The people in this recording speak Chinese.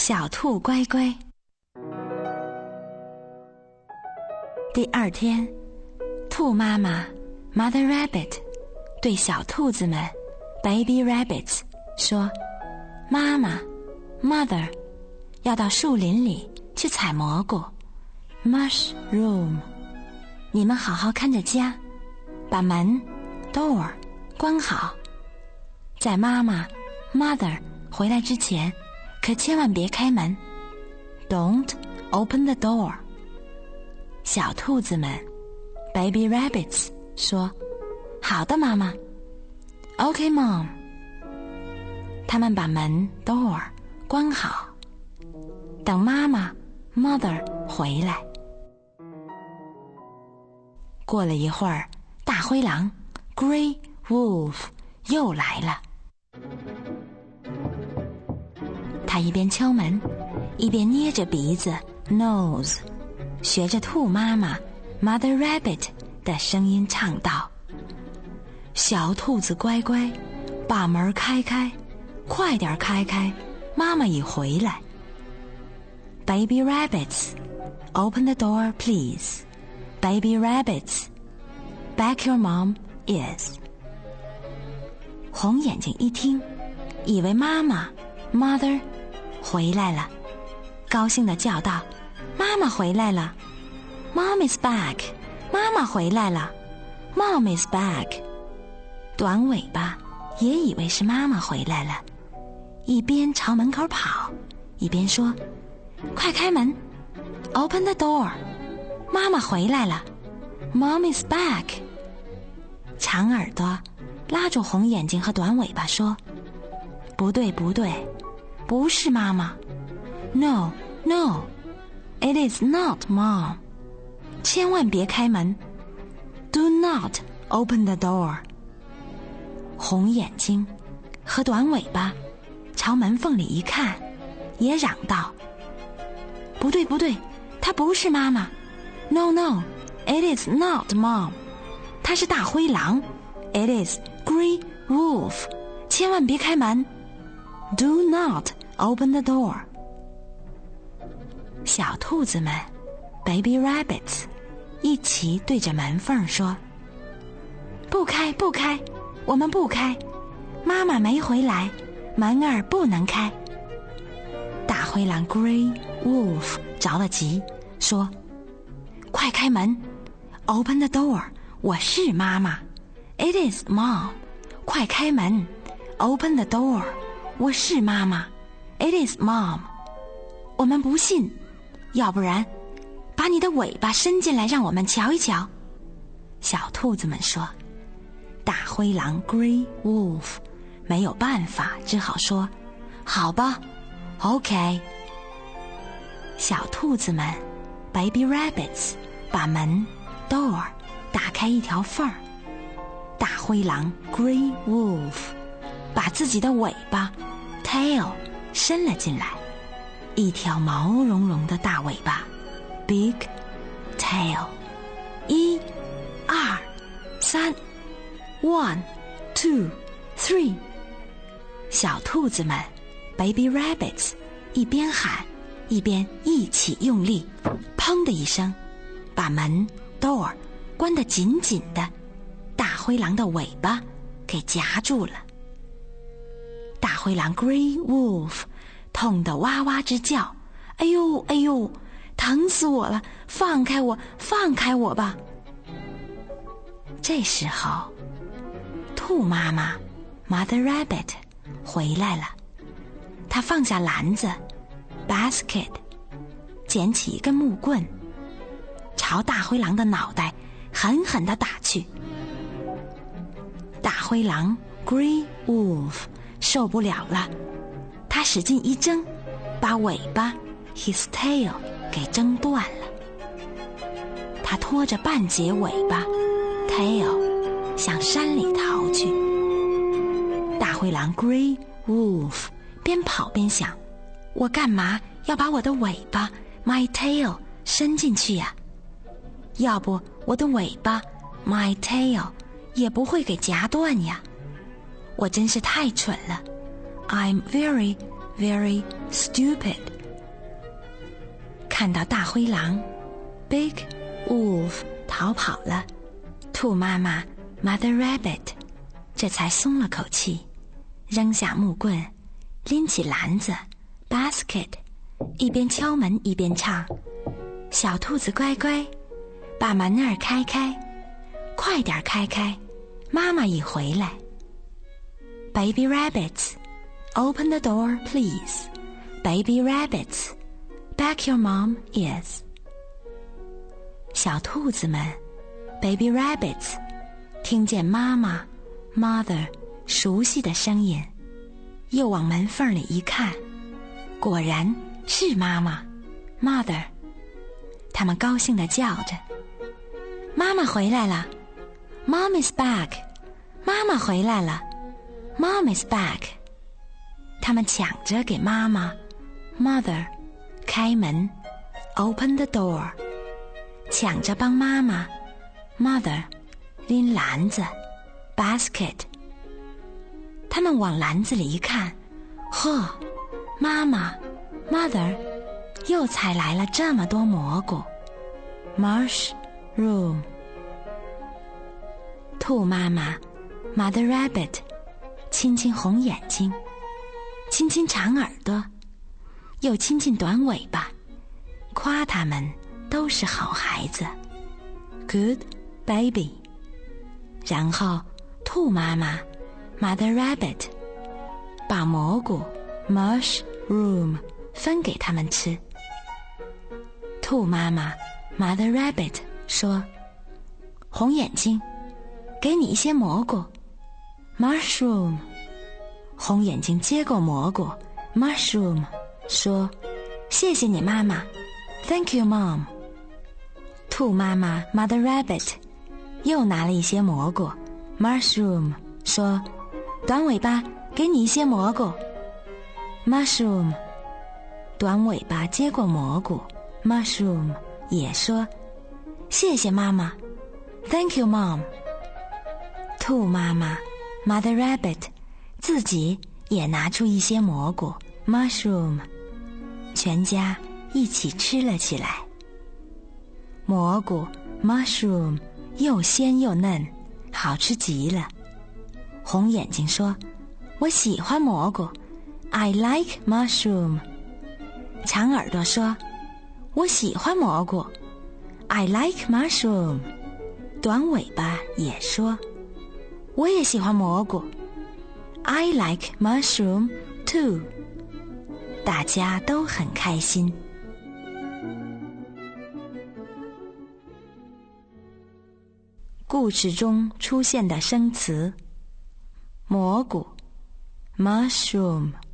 小兔乖乖。第二天，兔妈妈 Mother Rabbit 对小兔子们 Baby Rabbits 说，妈妈 Mother 要到树林里去采蘑菇 Mushroom， 你们好好看着家，把门 Door 关好，在妈妈 Mother 回来之前可千万别开门 Don't open the door。 小兔子们 Baby Rabbits 说，好的妈妈 OK Mom。 他们把门 Door 关好，等妈妈 Mother 回来。过了一会儿，大灰狼 Grey Wolf 又来了。他一边敲门，一边捏着鼻子 Nose， 学着兔妈妈 Mother Rabbit 的声音唱道，小兔子乖乖，把门开开，快点开开，妈妈已回来。 Baby Rabbits Open the door please. Baby Rabbits Back your mom is。 红眼睛一听，以为妈妈 Mother 回来了，高兴地叫道，妈妈回来了 Mom is back。 妈妈回来了 Mom is back。 短尾巴也以为是妈妈回来了，一边朝门口跑，一边说，快开门 Open the door。 妈妈回来了 Mom is back。 长耳朵拉住红眼睛和短尾巴说，不对不对，不是妈妈 No No It is not Mom。 千万别开门 Do not open the door。 红眼睛和短尾巴朝门缝里一看，也嚷道，不对不对，她不是妈妈 No No It is not Mom。 她是大灰狼 It is Grey Wolf。 千万别开门 Do not open the door。 小兔子们 Baby Rabbits 一起对着门缝说，不开不开，我们不开，妈妈没回来，门儿不能开。大灰狼 Grey Wolf 着了急，说，快开门 Open the door， 我是妈妈 It is Mom。 快开门 Open the door， 我是妈妈 It is Mom。 我们不信，要不然把你的尾巴伸进来让我们瞧一瞧。小兔子们说。大灰狼 Grey Wolf 没有办法，只好说，好吧 OK。 小兔子们 Baby Rabbits 把门 Door 打开一条缝儿，大灰狼 Grey Wolf 把自己的尾巴 Tail 伸了进来，一条毛茸茸的大尾巴 Big Tail。 1 2 3 1 2 3。 小兔子们 Baby Rabbits 一边喊一边一起用力，砰的一声，把门 Door 关得紧紧的，大灰狼的尾巴给夹住了。大灰狼 Grey Wolf 痛得哇哇直叫，哎呦哎呦，疼死我了，放开我，放开我吧。这时候兔妈妈 Mother Rabbit 回来了，她放下篮子 Basket， 捡起一根木棍，朝大灰狼的脑袋狠狠地打去。大灰狼 Grey Wolf 受不了了，他使劲一挣，把尾巴 His tail 给挣断了。他拖着半截尾巴 Tail 向山里逃去。大灰狼 Grey Wolf 边跑边想，我干嘛要把我的尾巴 My tail 伸进去呀？要不我的尾巴 My tail 也不会给夹断呀。我真是太蠢了 I'm very very stupid。 看到大灰狼 Big Wolf 逃跑了，兔妈妈 Mother Rabbit 这才松了口气，扔下木棍，拎起篮子 Basket， 一边敲门一边唱：小兔子乖乖，把门儿开开，快点开开，妈妈已回来。 Baby rabbits, open the door please. Baby rabbits, back your mom is. 小兔子们 Baby rabbits 听见妈妈 Mother 熟悉的声音，又往门缝里一看，果然是妈妈 Mother。 他们高兴地叫着：妈妈回来了， Mom is back， 妈妈回来了， Mom is back。 他们抢着给妈妈 Mother 开门 Open the door， 抢着帮妈妈 Mother 拎篮子 Basket。 他们往篮子里一看，呵，妈妈 Mother 又采来了这么多蘑菇 Mushroom。 兔妈妈 Mother Rabbit 亲亲红眼睛，亲亲长耳朵，又亲亲短尾巴，夸他们都是好孩子 Good baby。 然后兔妈妈 Mother Rabbit 把蘑菇 Mushroom 分给他们吃。兔妈妈 Mother Rabbit 说：红眼睛，给你一些蘑菇 Mushroom。 红眼睛接过蘑菇 Mushroom 说：谢谢你妈妈 Thank you Mom。 兔妈妈 Mother Rabbit 又拿了一些蘑菇 Mushroom 说：短尾巴，给你一些蘑菇 Mushroom。 短尾巴接过蘑菇 Mushroom 也说：谢谢妈妈 Thank you Mom。 兔妈妈 Mother Rabbit 自己也拿出一些蘑菇 Mushroom， 全家一起吃了起来。蘑菇 Mushroom 又鲜又嫩，好吃极了。红眼睛说：我喜欢蘑菇 I like mushroom。 长耳朵说：我喜欢蘑菇 I like mushroom。 短尾巴也说：我也喜欢蘑菇 I like mushroom too。 大家都很开心。故事中出现的生词：蘑菇 mushroom。